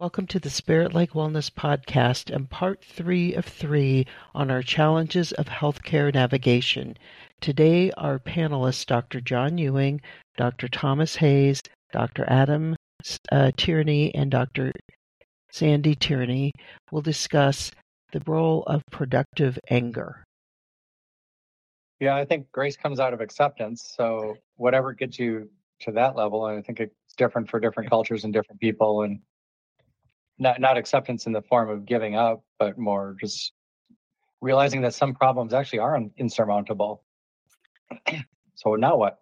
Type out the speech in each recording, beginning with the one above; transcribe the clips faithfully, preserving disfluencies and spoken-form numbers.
Welcome to the Spirit Like Wellness podcast and part three of three on our challenges of healthcare navigation. Today, our panelists, Doctor John Ewing, Doctor Thomas Hayes, Doctor Adam uh, Tierney, and Doctor Sandy Tierney will discuss the role of productive anger. Yeah, I think grace comes out of acceptance. So whatever gets you to that level, and I think it's different for different cultures and different people, and not not acceptance in the form of giving up, but more just realizing that some problems actually are un- insurmountable. So now what?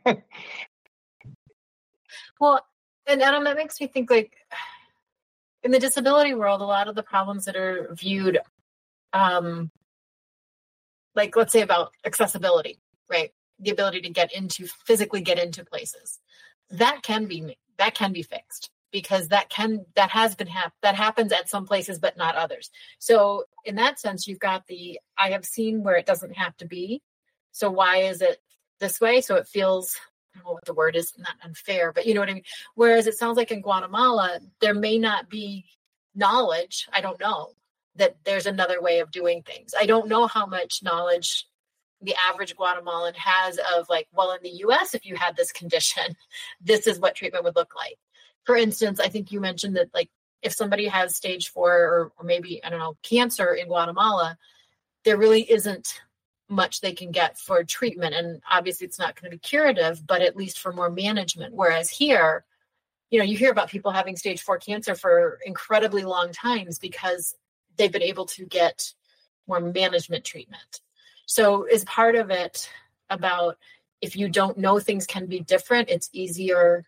Well, and Adam, that makes me think, like, in the disability world, a lot of the problems that are viewed, um, like, let's say about accessibility, right? The ability to get into, physically get into places, that can be, that can be fixed. Because that can, that has been, hap- that happens at some places, but not others. So in that sense, you've got the, I have seen where it doesn't have to be. So why is it this way? So it feels, I don't know what the word is, not unfair, but you know what I mean? Whereas it sounds like in Guatemala, there may not be knowledge. I don't know that there's another way of doing things. I don't know how much knowledge the average Guatemalan has of, like, well, in the U S, if you had this condition, this is what treatment would look like. For instance, I think you mentioned that, like, if somebody has stage four or, or maybe, I don't know, cancer in Guatemala, there really isn't much they can get for treatment. And obviously it's not going to be curative, but at least for more management. Whereas here, you know, you hear about people having stage four cancer for incredibly long times because they've been able to get more management treatment. So is part of it about, if you don't know things can be different, it's easier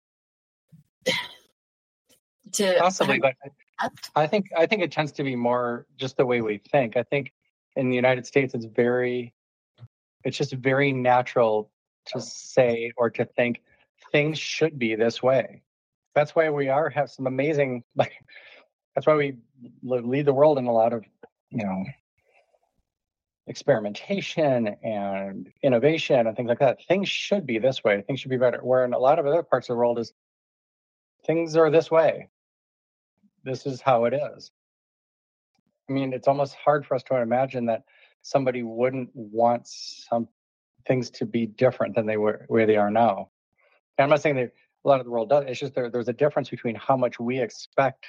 to Possibly, but I think I think it tends to be more just the way we think. I think in the United States, it's very, it's just very natural to say or to think things should be this way. That's why we are have some amazing, like, that's why we lead the world in a lot of, you know, experimentation and innovation and things like that. Things should be this way. Things should be better. Where in a lot of other parts of the world is things are this way. This is how it is. I mean, it's almost hard for us to imagine that somebody wouldn't want some things to be different than they were where they are now. And I'm not saying that a lot of the world does. It's just there, there's a difference between how much we expect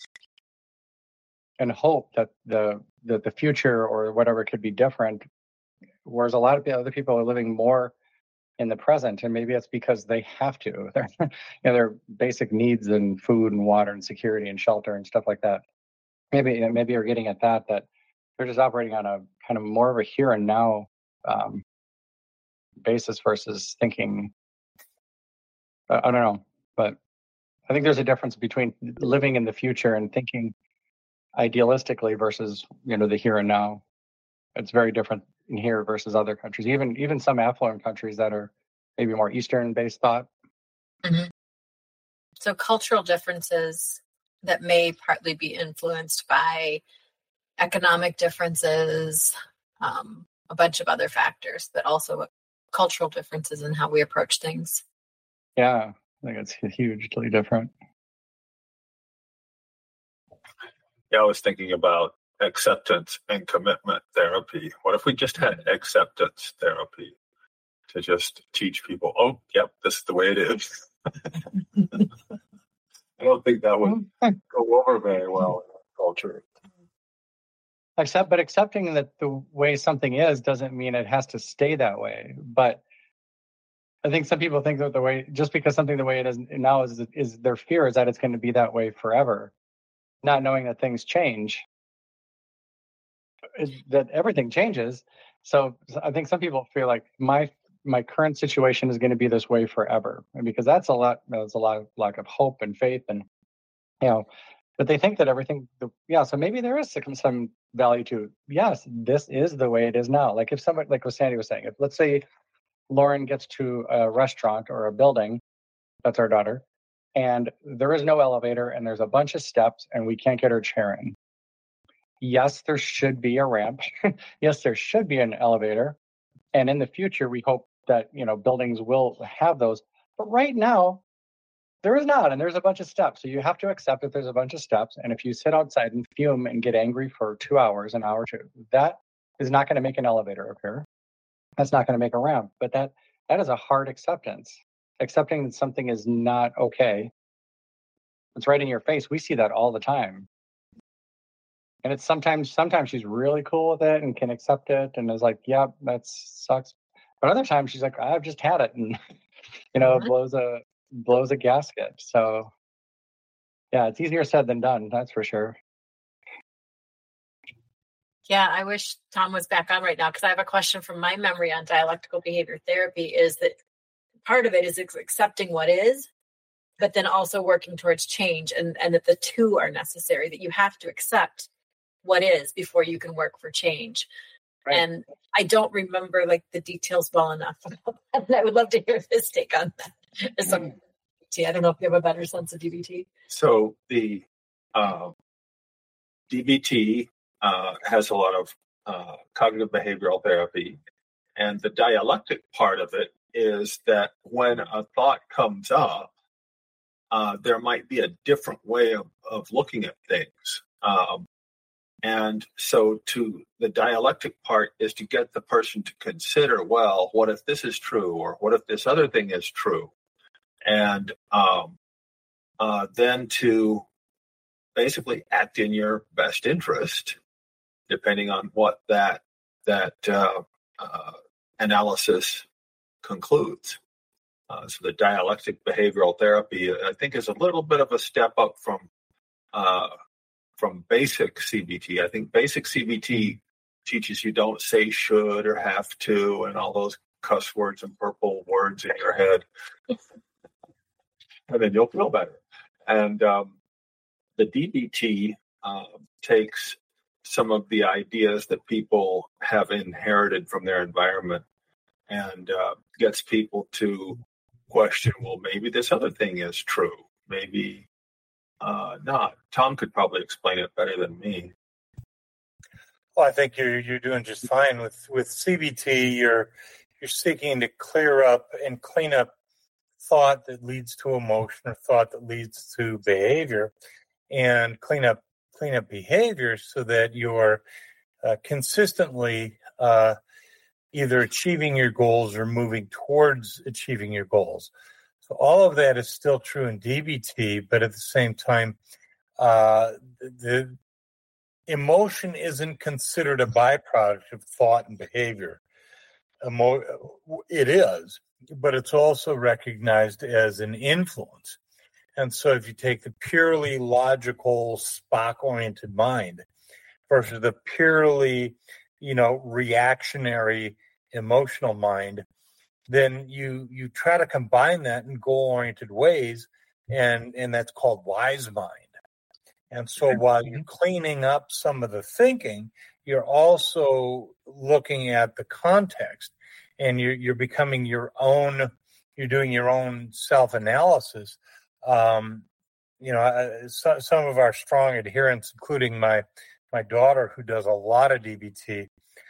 and hope that the that the future or whatever could be different, whereas a lot of the other people are living more in the present, and maybe it's because they have to. They're, you know, their basic needs and food and water and security and shelter and stuff like that. Maybe maybe you're getting at that that they're just operating on a kind of more of a here and now um, basis versus thinking. I, I don't know, but I think there's a difference between living in the future and thinking idealistically versus, you know, the here and now. It's very different in here versus other countries, even even some affluent countries that are maybe more Eastern-based thought. Mm-hmm. So cultural differences that may partly be influenced by economic differences, um, a bunch of other factors, but also cultural differences in how we approach things. Yeah, I think it's hugely different. Yeah, I was thinking about acceptance and commitment therapy. What if we just had acceptance therapy to just teach people, oh, yep, this is the way it is? I don't think that would go over very well in our culture. Accept, but accepting that the way something is doesn't mean it has to stay that way. But I think some people think that the way, just because something the way it is now is, is their fear is that it's going to be that way forever, not knowing that things change, that everything changes. So I think some people feel like my my current situation is going to be this way forever, and because that's a lot, there's a lot of lack of hope and faith, and you know, but they think that everything, yeah. So maybe there is some, some value to, yes, this is the way it is now. Like if somebody, like what Sandy was saying, if let's say Lauren gets to a restaurant or a building, that's our daughter, and there is no elevator and there's a bunch of steps and we can't get her chair in. Yes, there should be a ramp. Yes, there should be an elevator. And in the future, we hope that, you know, buildings will have those. But right now, There is not, and there's a bunch of steps. So you have to accept that there's a bunch of steps. And if you sit outside and fume and get angry for two hours, an hour or two, that is not going to make an elevator appear. That's not going to make a ramp. But that that is a hard acceptance. Accepting that something is not okay. It's right in your face. We see that all the time. And it's sometimes sometimes she's really cool with it and can accept it and is like, yeah, that sucks. But other times she's like, I've just had it, and you know, mm-hmm. blows a blows a gasket. So yeah, it's easier said than done, that's for sure. Yeah, I wish Tom was back on right now, because I have a question from my memory on dialectical behavior therapy. Is that part of it is accepting what is, but then also working towards change, and, and that the two are necessary, that you have to accept what is before you can work for change. Right. And I don't remember like the details well enough about that. And I would love to hear his take on that. As some, I don't know if you have a better sense of D B T. So the uh, D B T uh, has a lot of uh, cognitive behavioral therapy. And the dialectic part of it is that when a thought comes up, uh, there might be a different way of, of looking at things. Um, And so to the dialectic part is to get the person to consider, well, what if this is true? Or what if this other thing is true? And um, uh, then to basically act in your best interest, depending on what that that uh, uh, analysis concludes. Uh, so the dialectic behavioral therapy, I think, is a little bit of a step up from uh, from basic C B T. I think basic C B T teaches you don't say should or have to and all those cuss words and purple words in your head. And then you'll feel better. And um, the D B T uh, takes some of the ideas that people have inherited from their environment and uh, gets people to question, well, maybe this other thing is true. Maybe uh, not. Tom could probably explain it better than me. Well, I think you're you're doing just fine with with C B T. You're you're seeking to clear up and clean up thought that leads to emotion or thought that leads to behavior, and clean up clean up behavior so that you're uh, consistently uh, either achieving your goals or moving towards achieving your goals. So all of that is still true in D B T, but at the same time, uh, the emotion isn't considered a byproduct of thought and behavior. Emo- it is, but it's also recognized as an influence. And so if you take the purely logical, Spock-oriented mind versus the purely, you know, reactionary, emotional mind, then you you try to combine that in goal-oriented ways, and, and that's called wise mind. And so while you're cleaning up some of the thinking, you're also looking at the context, and you're you're becoming your own, you're doing your own self-analysis. Um, you know, uh, so, some of our strong adherents, including my my daughter, who does a lot of D B T,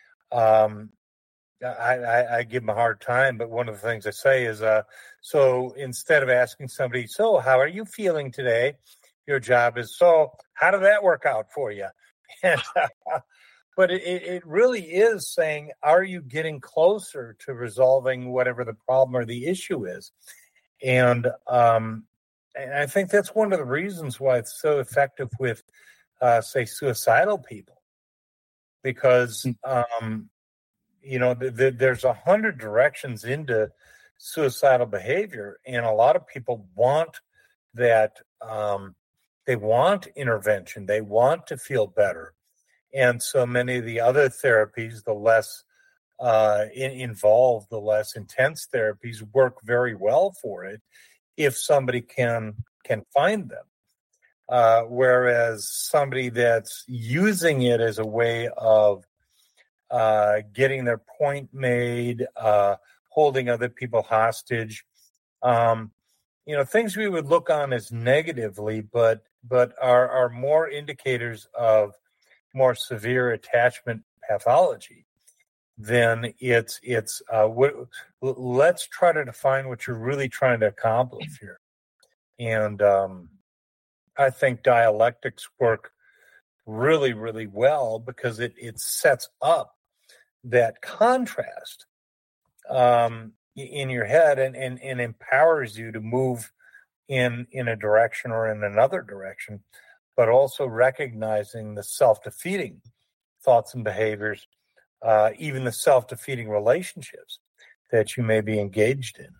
um, I, I, I give them a hard time. But one of the things I say is, uh, so instead of asking somebody, so how are you feeling today? Your job is, so how did that work out for you? And, uh, but it, it really is saying, are you getting closer to resolving whatever the problem or the issue is? And, um, and I think that's one of the reasons why it's so effective with, uh, say, suicidal people. Because, um, you know, th- th- there's a hundred directions into suicidal behavior, and a lot of people want that, um, they want intervention. They want to feel better. And so many of the other therapies, the less uh, in, involved, the less intense therapies work very well for it if somebody can can find them. Uh, whereas somebody that's using it as a way of uh, getting their point made, uh, holding other people hostage, um, you know, things we would look on as negatively, but but are, are more indicators of more severe attachment pathology, then it's it's uh, what, let's try to define what you're really trying to accomplish here. And um, I think dialectics work really, really well because it, it sets up that contrast um, in your head and, and, and empowers you to move in, in a direction or in another direction, but also recognizing the self-defeating thoughts and behaviors, uh, even the self-defeating relationships that you may be engaged in.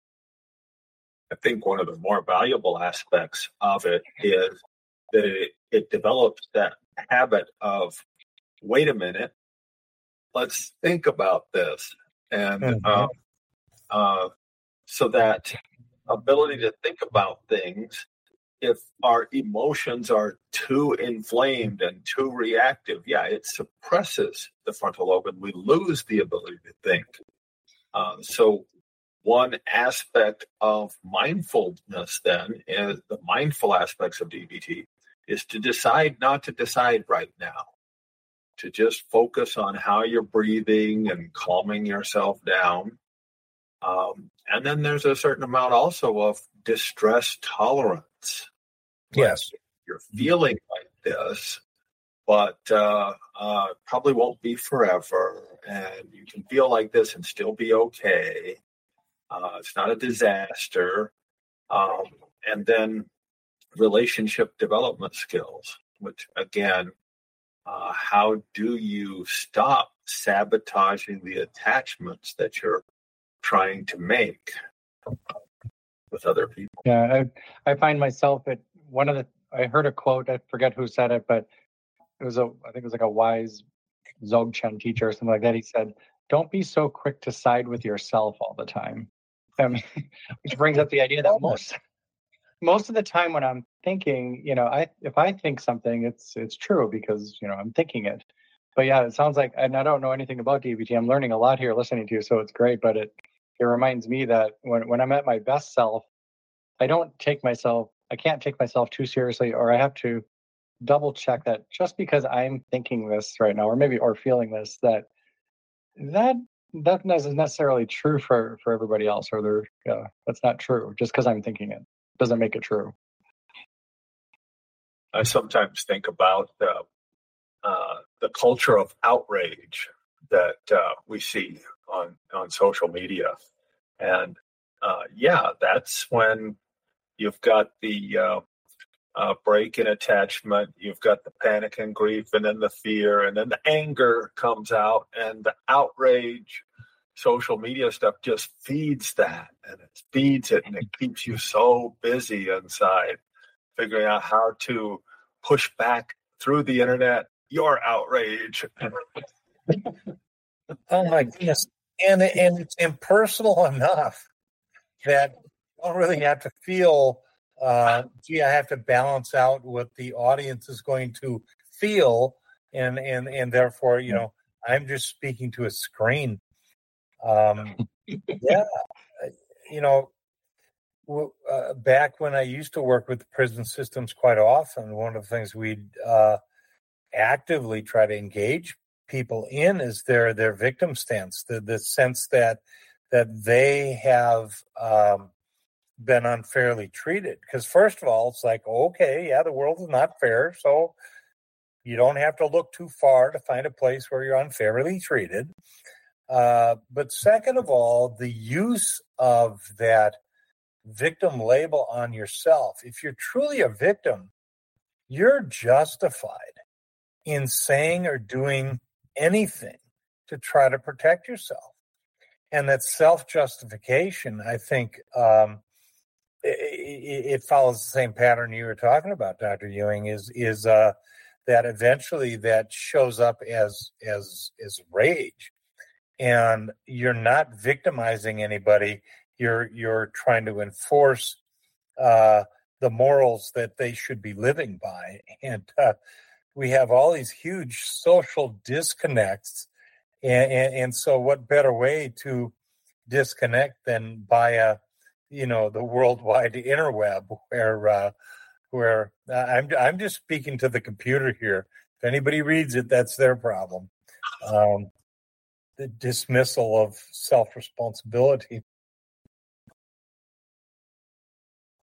I think one of the more valuable aspects of it is that it, it develops that habit of, wait a minute, let's think about this. And mm-hmm. uh, uh, so that ability to think about things, if our emotions are too inflamed and too reactive, yeah, it suppresses the frontal lobe and we lose the ability to think. Uh, so one aspect of mindfulness then is the mindful aspects of D B T is to decide not to decide right now, to just focus on how you're breathing and calming yourself down. Um, and then there's a certain amount also of distress tolerance. Yes. Like you're feeling like this, but uh, uh, probably won't be forever. And you can feel like this and still be okay. Uh, it's not a disaster. Um, and then relationship development skills, which again, uh, how do you stop sabotaging the attachments that you're trying to make with other people? Yeah, I, I find myself at one of the, I heard a quote, I forget who said it, but it was a, I think it was like a wise Dzogchen teacher or something like that. He said, don't be so quick to side with yourself all the time. Um, which brings up the idea that most most of the time when I'm thinking, you know, I if I think something, it's it's true because, you know, I'm thinking it. But yeah, it sounds like, and I don't know anything about D B T. I'm learning a lot here listening to you, so it's great. But it it reminds me that when, when I'm at my best self, I don't take myself, I can't take myself too seriously, or I have to double check that just because I'm thinking this right now, or maybe or feeling this, that that that isn't necessarily true for, for everybody else, or they're, uh, that's not true. Just because I'm thinking it doesn't make it true. I sometimes think about uh, uh, the culture of outrage that uh, we see on, on social media. And uh, yeah, that's when you've got the uh, uh, break in attachment, you've got the panic and grief, and then the fear, and then the anger comes out, and the outrage. Social media stuff just feeds that, and it feeds it, and it keeps you so busy inside figuring out how to push back through the internet your outrage. Oh my goodness. And, and it's impersonal enough that you don't really have to feel, uh, gee, I have to balance out what the audience is going to feel. And, and, and therefore, you know, I'm just speaking to a screen. Um, yeah, you know, uh, back when I used to work with the prison systems quite often, one of the things we'd uh, actively try to engage people in is their their victim stance, the the sense that that they have um, been unfairly treated. Because first of all, it's like, okay, yeah, the world is not fair, so you don't have to look too far to find a place where you're unfairly treated. Uh, but second of all, the use of that victim label on yourself. If you're truly a victim, you're justified in saying or doing anything to try to protect yourself. And that self-justification, I think, um, it, it follows the same pattern you were talking about, Doctor Ewing, is is uh, that eventually that shows up as as as rage. And you're not victimizing anybody. You're you're trying to enforce uh, the morals that they should be living by. And uh, we have all these huge social disconnects. And, and, and so what better way to disconnect than via, you know, the worldwide interweb where uh, where uh, I'm I'm just speaking to the computer here. If anybody reads it, that's their problem. Um, the dismissal of self-responsibility.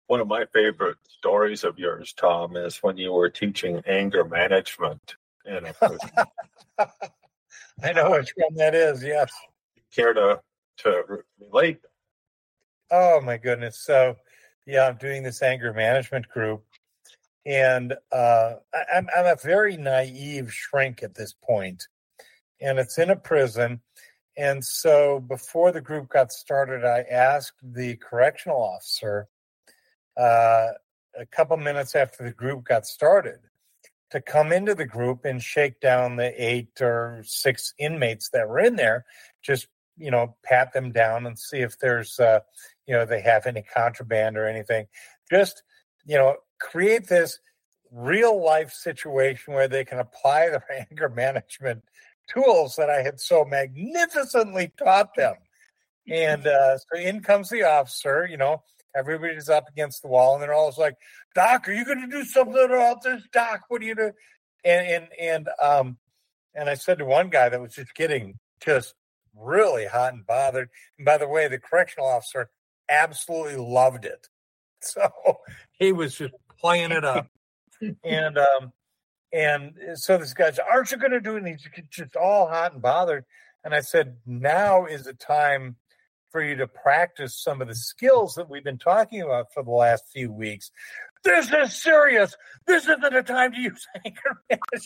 One of my favorite stories of yours, Tom, is when you were teaching anger management in a prison. I know which one that is, yes. Care to, to re- relate? Oh, my goodness. So, yeah, I'm doing this anger management group. And uh, I, I'm, I'm a very naive shrink at this point. And it's in a prison. And so before the group got started, I asked the correctional officer uh, a couple minutes after the group got started to come into the group and shake down the eight or six inmates that were in there, just, you know, pat them down and see if there's, uh, you know, they have any contraband or anything. Just, you know, create this real life situation where they can apply their anger management tools that I had so magnificently taught them. And uh, so in comes the officer, you know, everybody's up against the wall and they're all like, Doc, are you going to do something about this? Doc, what are you doing? And, and, and, um, and I said to one guy that was just getting just really hot and bothered. And by the way, the correctional officer absolutely loved it. So he was just playing it up. and, um, and so this guy's, aren't you going to do it? And he's just all hot and bothered. And I said, now is the time for you to practice some of the skills that we've been talking about for the last few weeks. This is serious. This isn't a time to use anger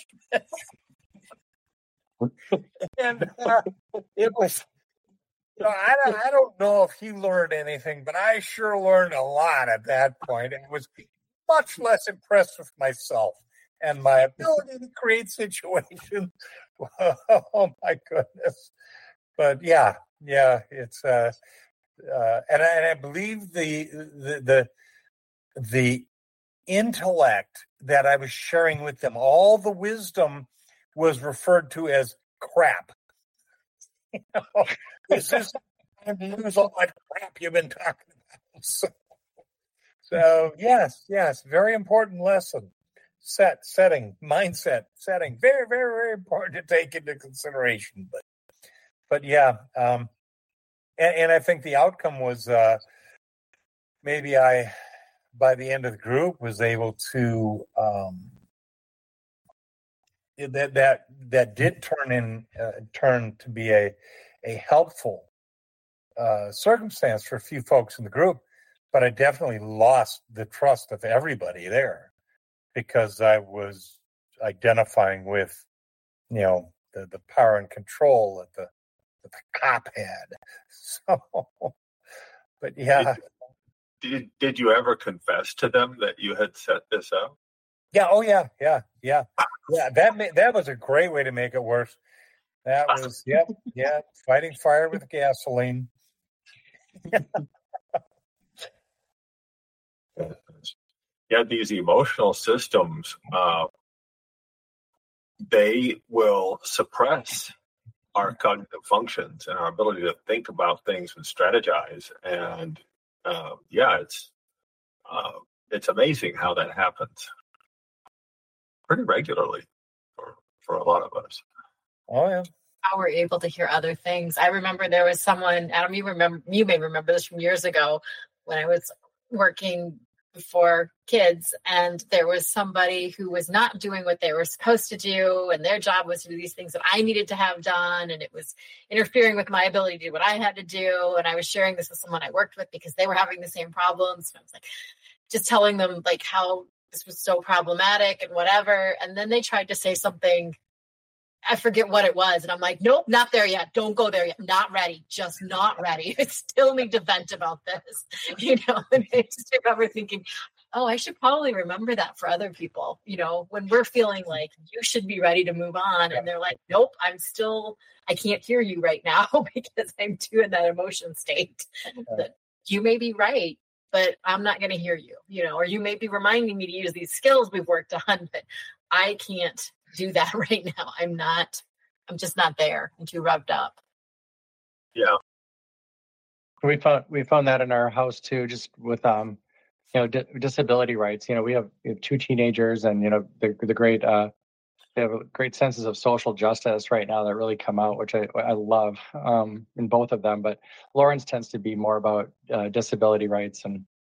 management. and uh, it was, you know, I don't, I don't know if he learned anything, but I sure learned a lot at that point. And was much less impressed with myself and my ability to create situations. Oh my goodness. But yeah, yeah, it's uh, uh and I, and I believe the, the the the intellect that I was sharing with them, all the wisdom was referred to as crap. You know, this is time to lose all that crap you've been talking about. So, so yes, yes, very important lesson. Set, setting, mindset, setting, very, very, very important to take into consideration. But, but yeah, um, and, and I think the outcome was uh, maybe I, by the end of the group, was able to um, that that that did turn in uh, turn to be a a helpful uh, circumstance for a few folks in the group. But I definitely lost the trust of everybody there, because I was identifying with, you know, the, the power and control that the, that the cop had. So, but yeah. Did, did, did you ever confess to them that you had set this up? Yeah. Oh, yeah. Yeah. Yeah. Yeah. That ma- that was a great way to make it worse. That was, yep. Yeah. Fighting fire with gasoline. Yeah, these emotional systems, uh, they will suppress our cognitive functions and our ability to think about things and strategize. And uh, yeah, it's uh, it's amazing how that happens pretty regularly for, for a lot of us. Oh, yeah. How we're able to hear other things. I remember there was someone, Adam, you remember, you may remember this from years ago when I was working for kids, and there was somebody who was not doing what they were supposed to do, and their job was to do these things that I needed to have done, and it was interfering with my ability to do what I had to do. And I was sharing this with someone I worked with because they were having the same problems. And I was like, just telling them like how this was so problematic and whatever. And then they tried to say something, I forget what it was. And I'm like, nope, not there yet. Don't go there yet. Not ready. Just not ready. I still need to vent about this, you know? And I just remember thinking, oh, I should probably remember that for other people, you know, when we're feeling like you should be ready to move on. And they're like, nope, I'm still, I can't hear you right now because I'm too in that emotion state. That you may be right, but I'm not going to hear you, you know, or you may be reminding me to use these skills we've worked on, but I can't do that right now. I'm not, I'm just not there. I'm too revved up. Yeah. We found, we found that in our house too, just with, um, you know, di- disability rights. You know, we have, we have two teenagers, and, you know, the, the great, uh, they have great senses of social justice right now that really come out, which I, I love, um, in both of them. But Lawrence tends to be more about uh, disability rights, and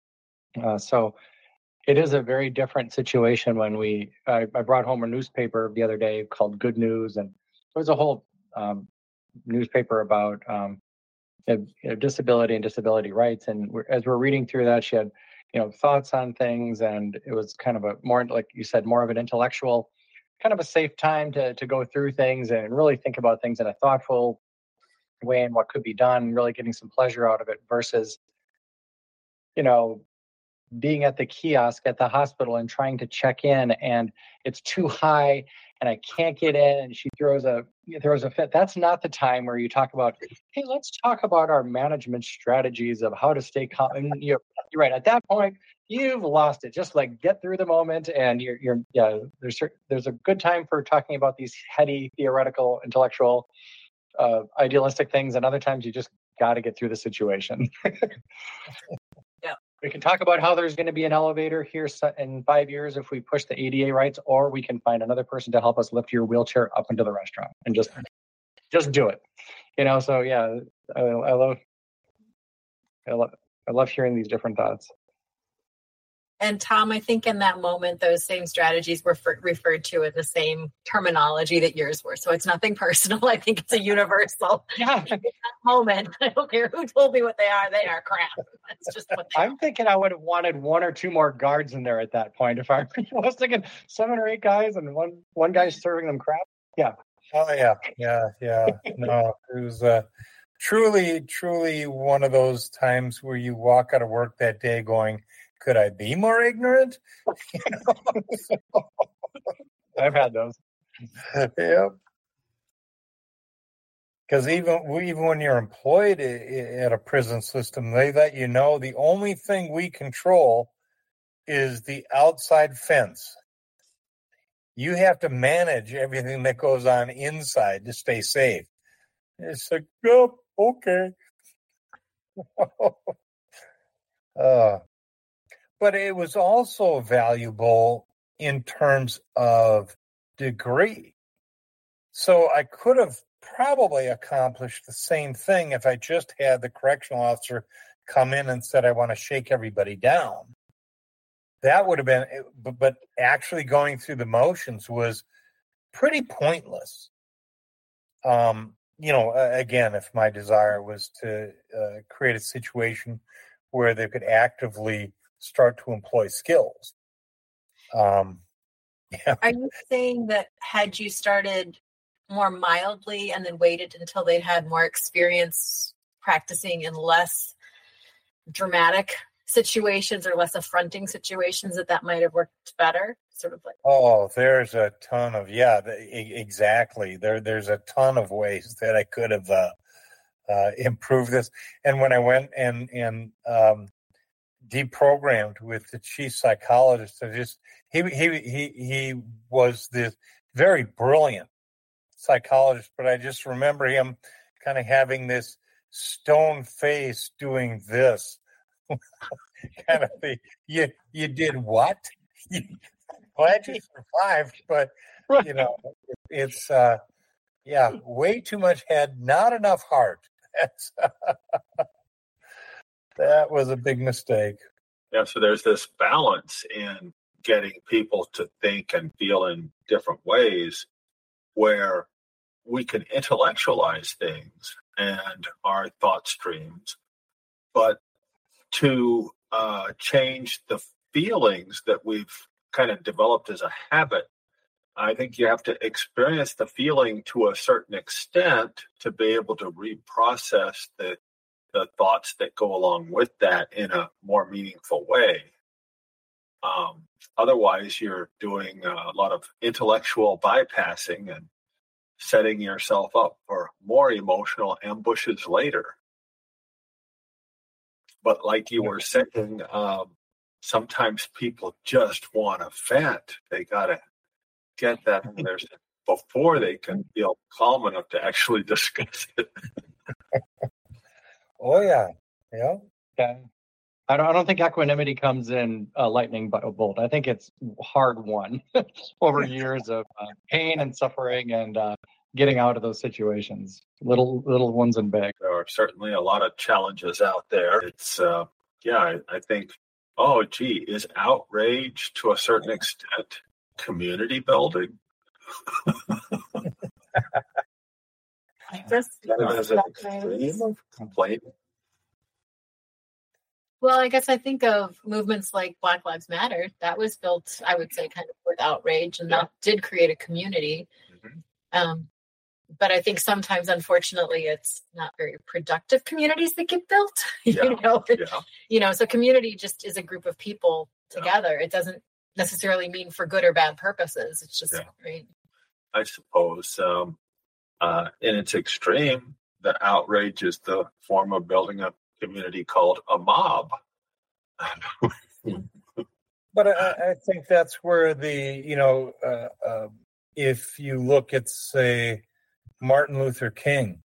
Uh, so it is a very different situation when we, I, I brought home a newspaper the other day called Good News, and there was a whole um, newspaper about um, you know, disability and disability rights. And we're, as we're reading through that, she had, you know, thoughts on things, and it was kind of a more, like you said, more of an intellectual, kind of a safe time to to go through things and really think about things in a thoughtful way and what could be done, really getting some pleasure out of it versus, you know, being at the kiosk at the hospital and trying to check in, and it's too high and I can't get in, and she throws a throws a fit. That's not the time where you talk about, hey, let's talk about our management strategies of how to stay calm. And you're, you're right. At that point, you've lost it. Just like get through the moment, and you're you're yeah. There's there's a good time for talking about these heady, theoretical, intellectual, uh, idealistic things, and other times you just got to get through the situation. Yeah. We can talk about how there's going to be an elevator here in five years if we push the A D A rights, or we can find another person to help us lift your wheelchair up into the restaurant and just just do it. You know, so yeah, I, I love I love I love hearing these different thoughts. And Tom, I think in that moment, those same strategies were for, referred to in the same terminology that yours were. So it's nothing personal. I think it's a universal Yeah. in that moment. I don't care who told me what they are. They are crap. That's just what they I'm are. thinking I would have wanted one or two more guards in there at that point. If I was thinking seven or eight guys and one one guy serving them crap. Yeah. Oh yeah, yeah, yeah. No, it was uh, truly, truly one of those times where you walk out of work that day going, "Could I be more ignorant?" You know? I've had those. Yep. Because even even when you're employed at a prison system, they let you know the only thing we control is the outside fence. You have to manage everything that goes on inside to stay safe. It's like, oh, okay. uh, but it was also valuable in terms of degree. So I could have probably accomplished the same thing if I just had the correctional officer come in and said, I want to shake everybody down. That would have been, but actually going through the motions was pretty pointless. Um, you know, again, if my desire was to uh, create a situation where they could actively start to employ skills. Um, yeah. Are you saying that had you started more mildly and then waited until they'd had more experience practicing in less dramatic situations or less affronting situations, that that might have worked better? Sort of like, oh, there's a ton of, yeah, exactly. There, there's a ton of ways that I could have uh, uh, improved this. And when I went and, and um, deprogrammed with the chief psychologist, I just, he, he, he, he was this very brilliant psychologist, but I just remember him kind of having this stone face doing this. Kind of the, you you did what? Glad you survived, but you know, it's uh yeah, way too much head, not enough heart. That's that was a big mistake. Yeah, so there's this balance in getting people to think and feel in different ways where we can intellectualize things and our thought streams, but to uh, change the feelings that we've kind of developed as a habit, I think you have to experience the feeling to a certain extent to be able to reprocess the, the thoughts that go along with that in a more meaningful way. Um, otherwise, you're doing a lot of intellectual bypassing and setting yourself up for more emotional ambushes later. But like you were saying, um, sometimes people just want to vent. They got to get that in there before they can feel calm enough to actually discuss it. Oh, yeah. Yeah. Yeah. I don't, I don't think equanimity comes in a lightning bolt. I think it's hard won over years of uh, pain and suffering and uh, getting out of those situations, little little ones and big. There are certainly a lot of challenges out there. It's, uh, yeah, I, I think oh, gee, is outrage to a certain extent community building? I just As an extreme of complaint? Well, I guess I think of movements like Black Lives Matter. That was built, I would say, kind of with outrage, and Yeah. that did create a community. Mhm. Um, but I think sometimes, unfortunately, it's not very productive communities that get built. Yeah. you know, Yeah. you know. So community just is a group of people together. It doesn't necessarily mean for good or bad purposes. It's just Yeah. right. I suppose um, uh, in its extreme, the outrage is the form of building a community called a mob. But I, I think that's where the, you know, uh, uh, if you look at, say, Martin Luther King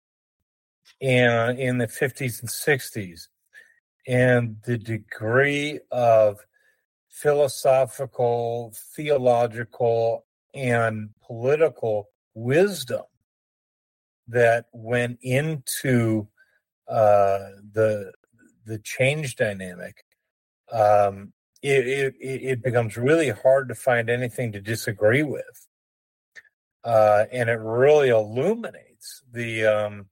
in, in the fifties and sixties, and the degree of philosophical, theological, and political wisdom that went into uh, the the change dynamic, um, it, it it becomes really hard to find anything to disagree with, uh, and it really illuminates the um,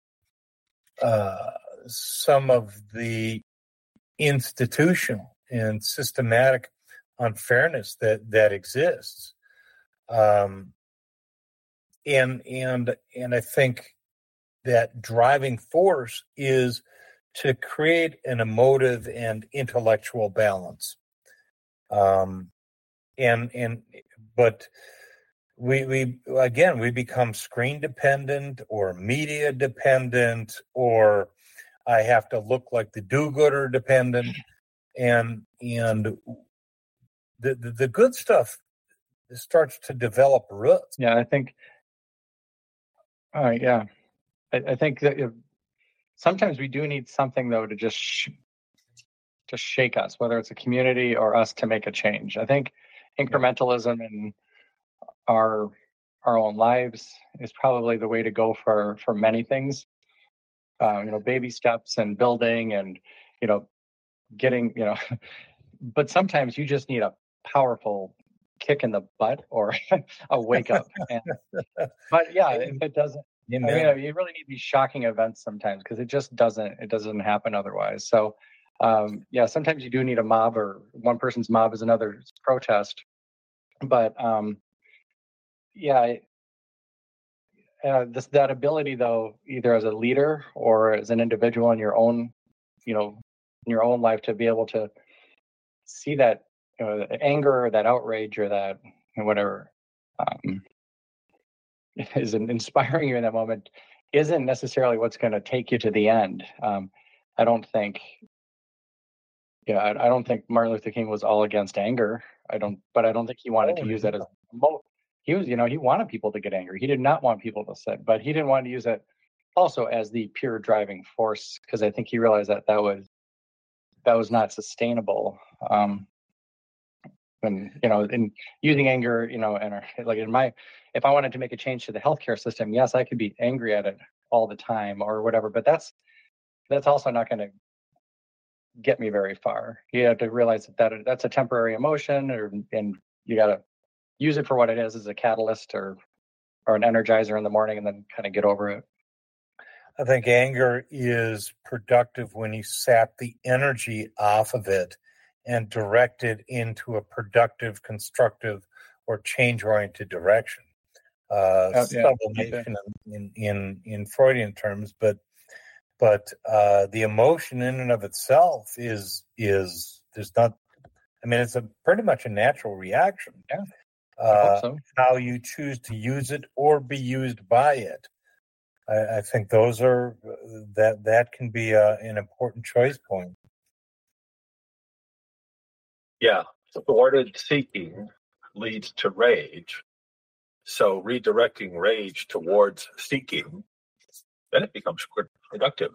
uh, some of the institutional and systematic unfairness that that exists, um, and and and I think that driving force is to create an emotive and intellectual balance. Um, and, and, but we, we, again, we become screen dependent or media dependent, or I have to look like the do-gooder dependent. And, and the, the, the good stuff starts to develop roots. Yeah, I think, all right, yeah. I, I think that if, sometimes we do need something, though, to just sh- to shake us, whether it's a community or us to make a change. I think incrementalism in our our own lives is probably the way to go for for many things. Uh, you know, baby steps and building and, you know, getting, you know, but sometimes you just need a powerful kick in the butt or a wake up. And, but yeah, if it doesn't, Amen. I mean, you really need these shocking events sometimes because it just doesn't, it doesn't happen otherwise. So, um, yeah, sometimes you do need a mob, or one person's mob is another's protest. But um, yeah, uh, this that ability, though, either as a leader or as an individual in your own, you know, in your own life, to be able to see that, you know, anger or that outrage or that, you know, whatever um, is inspiring you in that moment, isn't necessarily what's going to take you to the end. Um, I don't think. Yeah, I, I don't think Martin Luther King was all against anger. I don't, but I don't think he wanted Oh, to use no. that as mo- he was. You know, he wanted people to get angry. He did not want people to sit, but he didn't want to use it also as the pure driving force, because I think he realized that that was that was not sustainable. Um, and you know, in using anger, you know, and like in my, if I wanted to make a change to the healthcare system, yes, I could be angry at it all the time or whatever, but that's that's also not going to get me very far. You have to realize that, that that's a temporary emotion, or and you got to use it for what it is, as a catalyst or or an energizer in the morning, and then kind of get over it. I think anger is productive when you sap the energy off of it and direct it into a productive, constructive, or change-oriented direction. Uh, Oh, yeah. sublimation in, in in Freudian terms, but but uh, the emotion in and of itself is is there's not. I mean, it's a pretty much a natural reaction. Yeah, I Uh, hope so. how you choose to use it or be used by it. I, I think those are that that can be a, an important choice point. Yeah, thwarted seeking leads to rage. So redirecting rage towards seeking, then it becomes productive.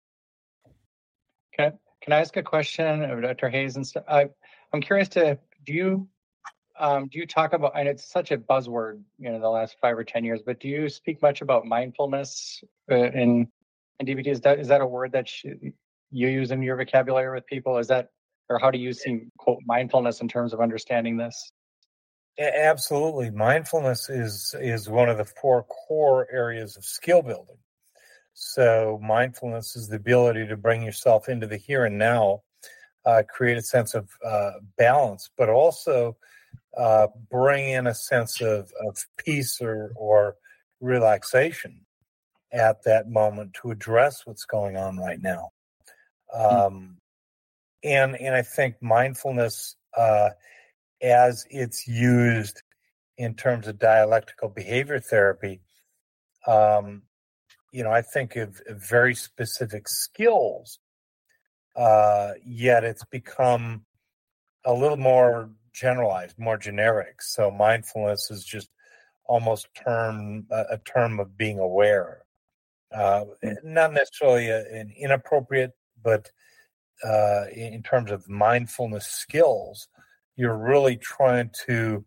Can I, can I ask a question of Doctor Hayes and stuff? I, I'm curious to, do you um, do you talk about, and it's such a buzzword, you know, the last five or ten years, but do you speak much about mindfulness uh, in in D B T? Is that is that a word that sh- you use in your vocabulary with people? Is that or how do you see, quote, mindfulness in terms of understanding this? Absolutely. Mindfulness is is one of the four core areas of skill building. So mindfulness is the ability to bring yourself into the here and now, uh, create a sense of uh, balance, but also uh, bring in a sense of, of peace or, or relaxation at that moment to address what's going on right now. Um, and, and I think mindfulness, uh, as it's used in terms of dialectical behavior therapy, um, you know, I think of, of very specific skills, uh, yet it's become a little more generalized, more generic. So mindfulness is just almost term a, a term of being aware, uh, not necessarily a, an inappropriate, but uh, in terms of mindfulness skills, you're really trying to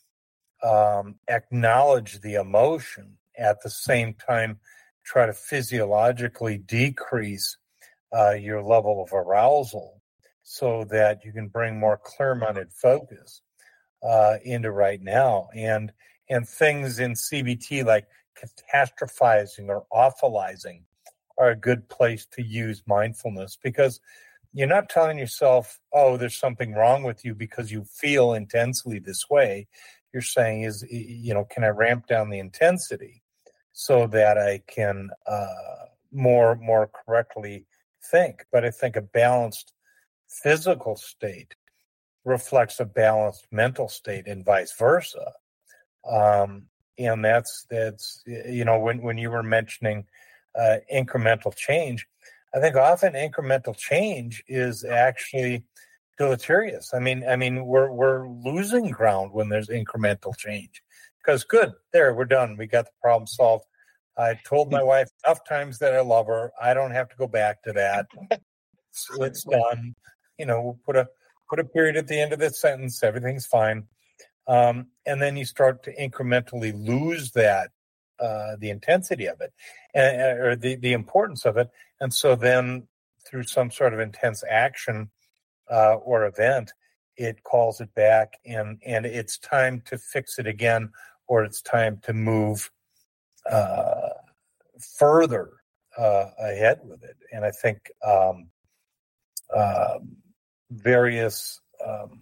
um, acknowledge the emotion at the same time, try to physiologically decrease uh, your level of arousal so that you can bring more clear-minded focus uh, into right now. And and things in C B T like catastrophizing or awfulizing are a good place to use mindfulness, because you're not telling yourself, oh, there's something wrong with you because you feel intensely this way. You're saying, is, you know, can I ramp down the intensity so that I can uh, more more correctly think? But I think a balanced physical state reflects a balanced mental state and vice versa. Um, and that's, that's you know, when, when you were mentioning uh, incremental change, I think often incremental change is actually deleterious. I mean, I mean, we're we're losing ground when there's incremental change, because good, there, we're done. We got the problem solved. I told my wife enough times that I love her. I don't have to go back to that. It's, it's done. You know, we'll put a put a period at the end of the sentence. Everything's fine. Um, and then you start to incrementally lose that, uh, the intensity of it, and, or the, the importance of it. And so then through some sort of intense action uh, or event, it calls it back, and, and it's time to fix it again, or it's time to move uh, further uh, ahead with it. And I think um, uh, various um,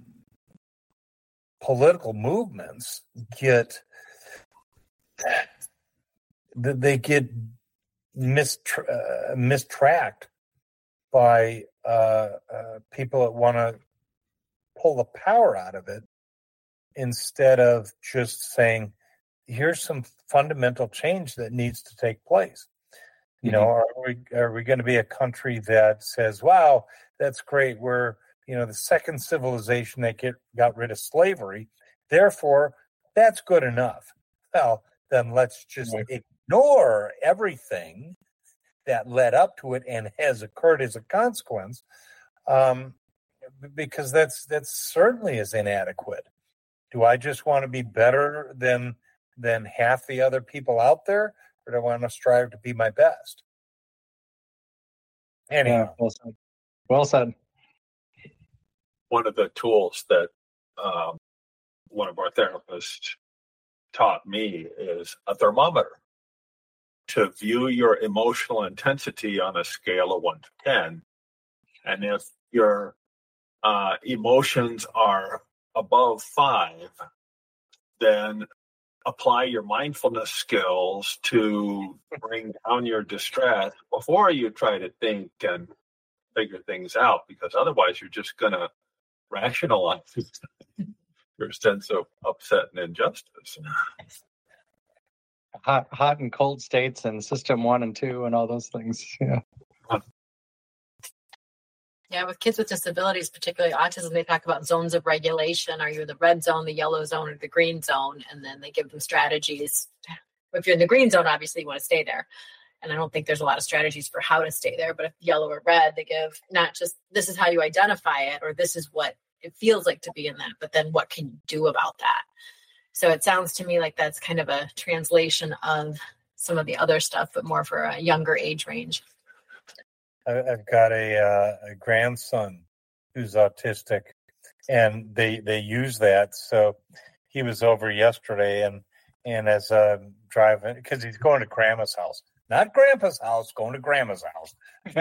political movements get they get mistra- uh, mistracked by uh, uh, people that want to pull the power out of it, instead of just saying, here's some fundamental change that needs to take place. You mm-hmm. know, are we are we going to be a country that says, wow, that's great, we're, you know, the second civilization that get, got rid of slavery, therefore that's good enough? Well, then let's just right. ignore everything that led up to it and has occurred as a consequence, um, because that's that's certainly is inadequate. Do I just want to be better than than half the other people out there, or do I want to strive to be my best? Anyhow, yeah, well said. Well said. One of the tools that um, one of our therapists taught me is a thermometer, to view your emotional intensity on a scale of one to ten. And if your uh, emotions are above five, then apply your mindfulness skills to bring down your distress before you try to think and figure things out, because otherwise you're just going to rationalize your sense of upset and injustice. Hot, hot and cold states, and system one and two, and all those things. Yeah. Yeah, with kids with disabilities, particularly autism, they talk about zones of regulation. Are you in the red zone, the yellow zone, or the green zone? And then they give them strategies. If you're in the green zone, obviously you want to stay there. And I don't think there's a lot of strategies for how to stay there. But if yellow or red, they give not just this is how you identify it, or this is what it feels like to be in that, but then what can you do about that? So it sounds to me like that's kind of a translation of some of the other stuff, but more for a younger age range. I've got a, uh, a grandson who's autistic, and they they use that. So he was over yesterday, and and as uh, driving, because he's going to Grandma's house, not Grandpa's house, going to Grandma's house.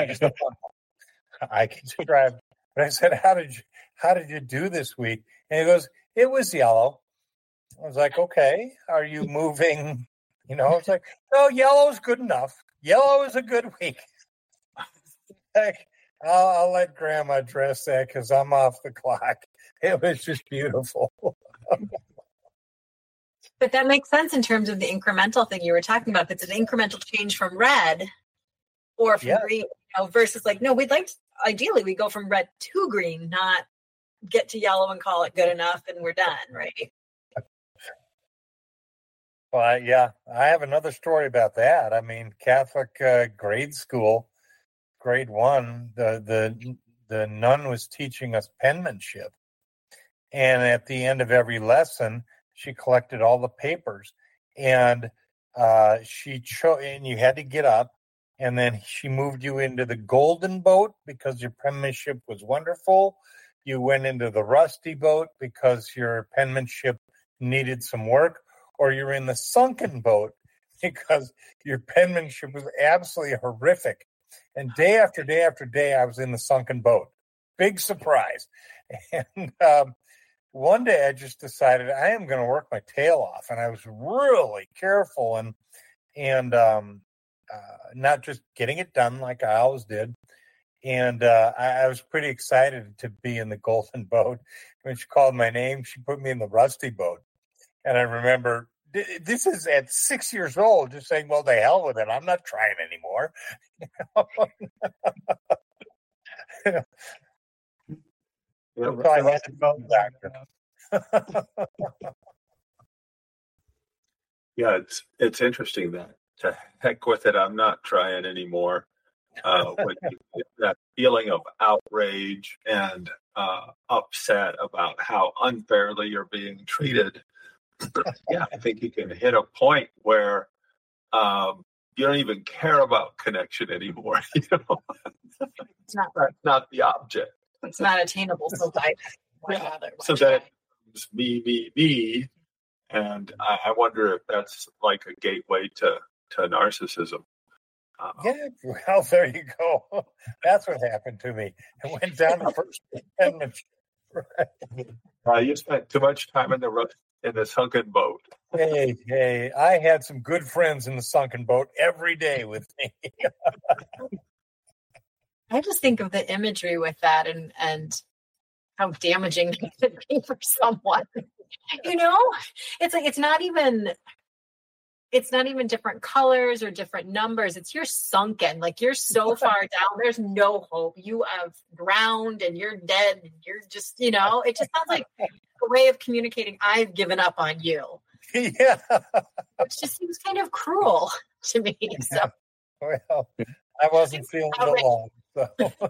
I can drive, but I said, "How did you how did you do this week?" And he goes, "It was yellow." I was like, "Okay, are you moving?" You know, it's like, "No, yellow's good enough. Yellow is a good week." Like, I'll, I'll let Grandma address that because I'm off the clock. It was just beautiful. But that makes sense in terms of the incremental thing you were talking about. If it's an incremental change from red or from yeah. green, you know, versus like, no, we'd like to, ideally we go from red to green, not get to yellow and call it good enough and we're done, right? Well, yeah, I have another story about that. I mean, Catholic uh, grade school, grade one, the the the nun was teaching us penmanship, and at the end of every lesson, she collected all the papers, and uh, she cho- and you had to get up, and then she moved you into the golden boat because your penmanship was wonderful. You went into the rusty boat because your penmanship needed some work, or you're in the sunken boat because your penmanship was absolutely horrific. And day after day after day, I was in the sunken boat. Big surprise. And um, one day I just decided I am going to work my tail off. And I was really careful and and um, uh, not just getting it done like I always did. And uh, I, I was pretty excited to be in the golden boat. When she called my name, she put me in the rusty boat. And I remember, this is at six years old, just saying, well, the hell with it. I'm not trying anymore. Yeah, so I had to go back. Yeah, it's it's interesting that to heck with it, I'm not trying anymore. Uh, when you get that feeling of outrage and uh, upset about how unfairly you're being treated. Yeah, I think you can hit a point where um, you don't even care about connection anymore. You know, it's not That's not the object. It's not attainable. So I, yeah. So that it's me, me, me, and I, I wonder if that's like a gateway to to narcissism. Um, yeah, well, there you go. That's what happened to me. It went down to first amendment. Right. Uh, you spent too much time in the road. In the sunken boat. Hey, hey, I had some good friends in the sunken boat every day with me. I just think of the imagery with that and, and how damaging it could be for someone. You know, it's like, it's not even, it's not even different colors or different numbers. It's you're sunken, like you're so far down. There's no hope. You have drowned and you're dead. And you're just, you know, it just sounds like a way of communicating, I've given up on you. Yeah. Which just seems kind of cruel to me. So. Well, I wasn't feeling it alone. So.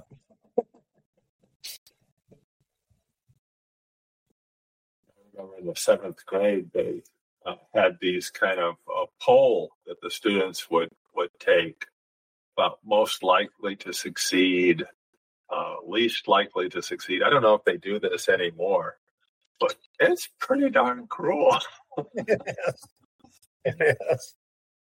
I remember in the seventh grade, they uh, had these kind of uh, poll that the students would, would take about most likely to succeed, uh, least likely to succeed. I don't know if they do this anymore. But it's pretty darn cruel. It is. It is.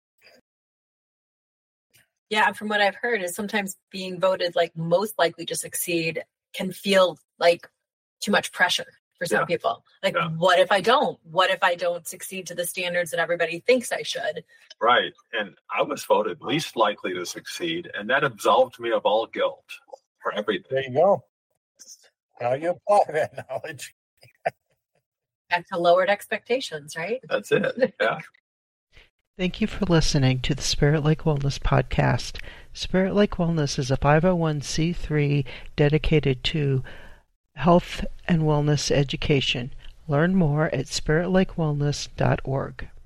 Yeah, from what I've heard is sometimes being voted like most likely to succeed can feel like too much pressure for some yeah. people. Like, yeah. what if I don't? What if I don't succeed to the standards that everybody thinks I should? Right. And I was voted least likely to succeed, and that absolved me of all guilt for everything. There you go. How you apply that knowledge. Back to lowered expectations, right? That's it. Yeah. Thank you for listening to the Spirit Lake Wellness Podcast. Spirit Lake Wellness is a five oh one c three dedicated to health and wellness education. Learn more at spirit lake wellness dot org.